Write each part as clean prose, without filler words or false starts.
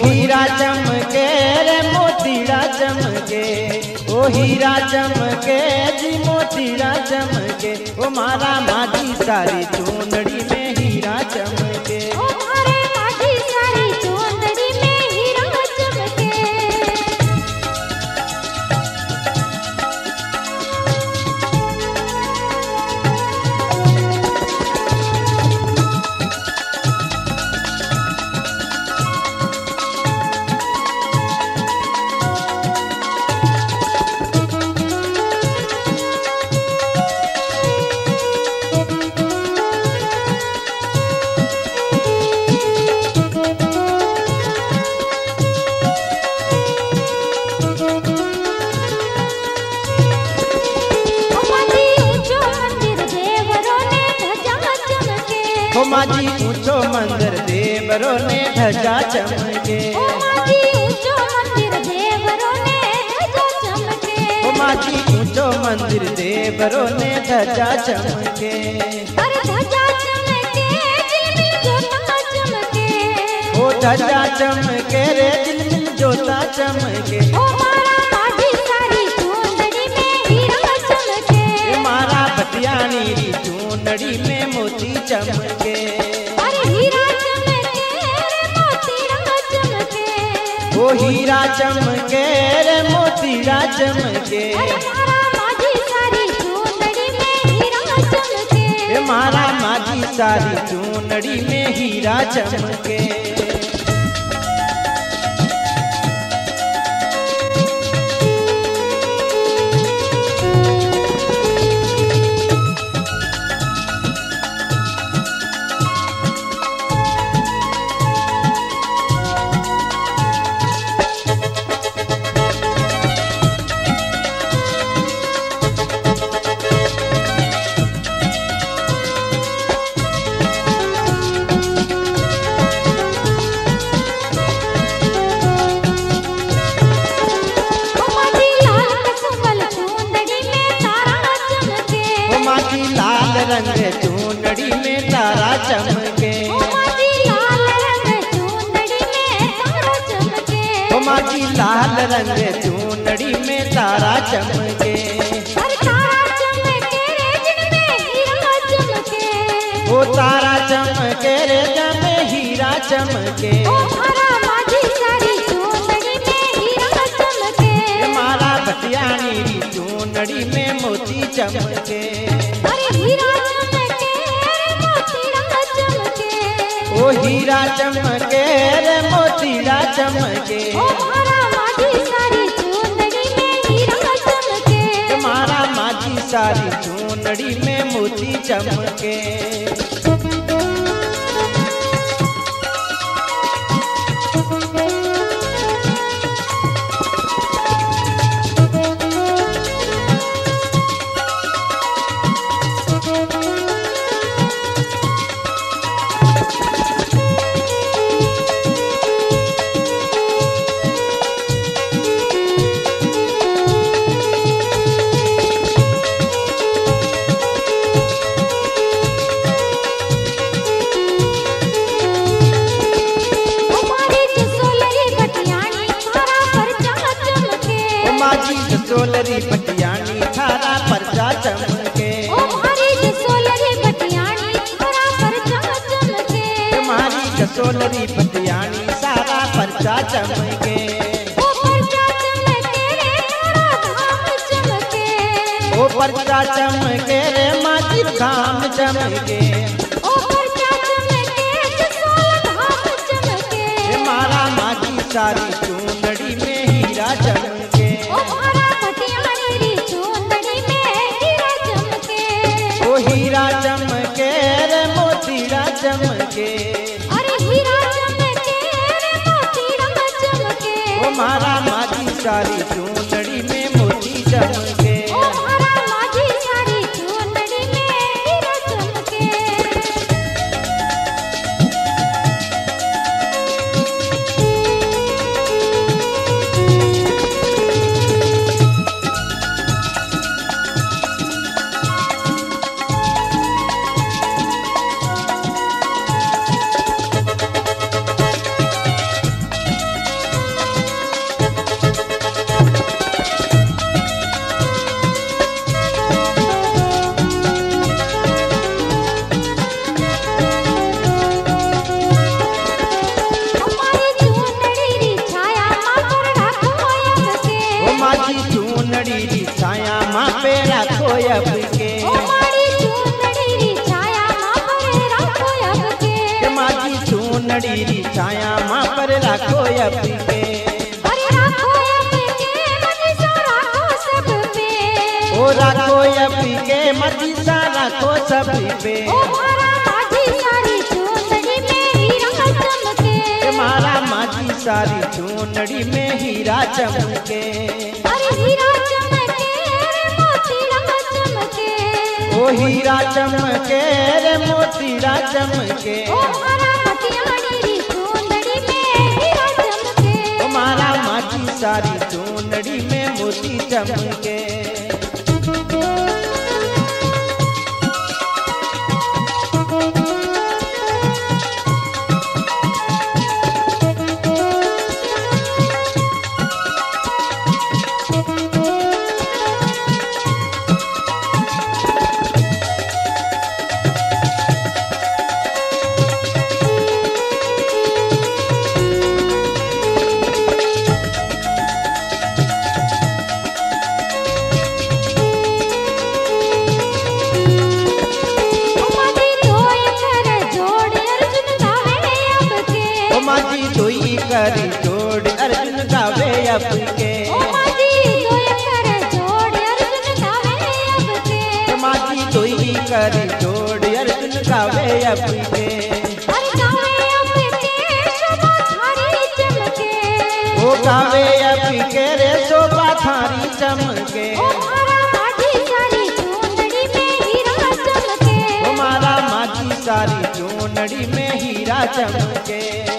हीरा चमके रे मोतीड़ा चमके, ओ हीरा चमके जी मोतीड़ा चमके, ओ मारा माझी सारी चूंदड़ी में हीरा चमके। ओ मारे माझी सारी चूंदड़ी में हीरा चमके। ओ माझी ऊंचो मंदिर देवरों ने ध्वजा चमके, ओ माझी ऊंचो मंदिर देवरों ने ध्वजा चमके, ओ माझी ऊंचो मंदिर देवरों ने ध्वजा चमके। अरे ध्वजा चमके झिलमिल जोता चमके, ओ ध्वजा चमके रे झिलमिल जोता चमके, ओ मारा माझी सारी चूंदड़ी में हीरा चमके, मारा बटियानी री चूंदड़ी में मोती चमके। अरे हीरा चमके रे मोतीड़ा चमके, ओ हीरा चमके रे मोतीड़ा चमके, अरे मारा माझी सारी चूंदड़ी में हीरा चमके, मारा माझी सारी चूंदड़ी में हीरा चमके। रंग चूंदड़ी में तारा चमके, ओ माझी लाल रंग चूंदड़ी में तारा चमके, ओ माझी लाल रंग चूंदड़ी में तारा चमके। अरे तारा चमके रे जिनमें हीरा चमके, ओ तारा चमके रे जिनमें हीरा चमके, ओ मारा माझी सारी चूंदड़ी में हीरा चमके, मारा बटियानी री चूंदड़ी में मोती चमके। ओ हीरा चमके रे मोतीड़ा चमके, ओ मारा माझी सारी चूंदड़ी में हीरा चमके, मारा माझी सारी चूंदड़ी में मोती चमके। सोलरी बटियानी थारा परचा चमके, ओ मारी सोलरी बटियानी थारा परचा चमके, मारी सोलरी बटियानी सारा परचा चमके, ओ परचा चमके रे थारा धाम चमके, ओ परचा चमके रे माझी धाम चमके, ओ परचा चमके जसोल धाम चमके, मारा माझी सारी चूंदड़ी में हीरा चमके, ओ मारा बटियानी री चूंदड़ी में हीरा चमके, ओ हीरा चमके रे मोतीड़ा चमके, अरे हीरा चमके रे मोतीड़ा चमके, ओ मारा माझी सारी चूंदड़ी में मोती चमके, ओ मारा माझी सारी चूंदड़ी में हीरा चमके। चूनड़ी री छाया मां पर राखो अपी के। अरे राखो अपी के मनीषा राखो सब पे। ओ राखो अपी के मनीषा राखो सब पे। ओ मारा माझी सारी चूनड़ी में हीरा चमके। मारा माझी सारी चूनड़ी में हीरा चमके। अरे हीरा चमके रे मोतीड़ा चमके। ओ हीरा चमके रे मोतीड़ा चमके। ओ मारा भटियाणी री चूनड़ी में हीरा चमके। ओ मारा माझी सारी चूनड़ी में मोती चमके। माझी दोई करी जोड़ अर्जुन गावे अब के। ओ माझी दोई करे जोड़ अर्जुन गावे अब के। माझी दोई करी जोड़ अर्जुन गावे अब के। अरे गावे अब के शोभा थारी चमके। ओ गावे अब के रे शोभा थारी चमके। ओ मारा माझी सारी चूनड़ी में हीरा चमके। ओ मारा माझी सारी चूनड़ी में हीरा चमके।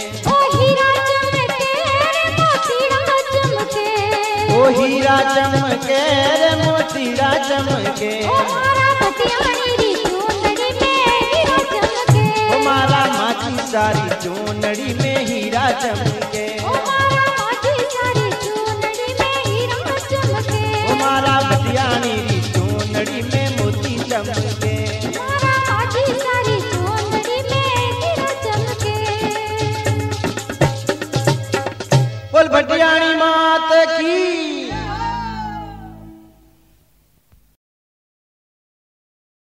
ओ हीरा चमके रे मोतीड़ा चमके। ओ मारा भटियाणी री चूनड़ी में हीरा चमके। ओ मारा माझी सारी चूनड़ी में हीरा चमके। ओ मारा माझी सारी चूनड़ी में हीरा चमके। ओ मारा भटियाणी री चूनड़ी में मोती चमके। मारा माझी सारी चूनड़ी में हीरा चमके। बोल भटियाणी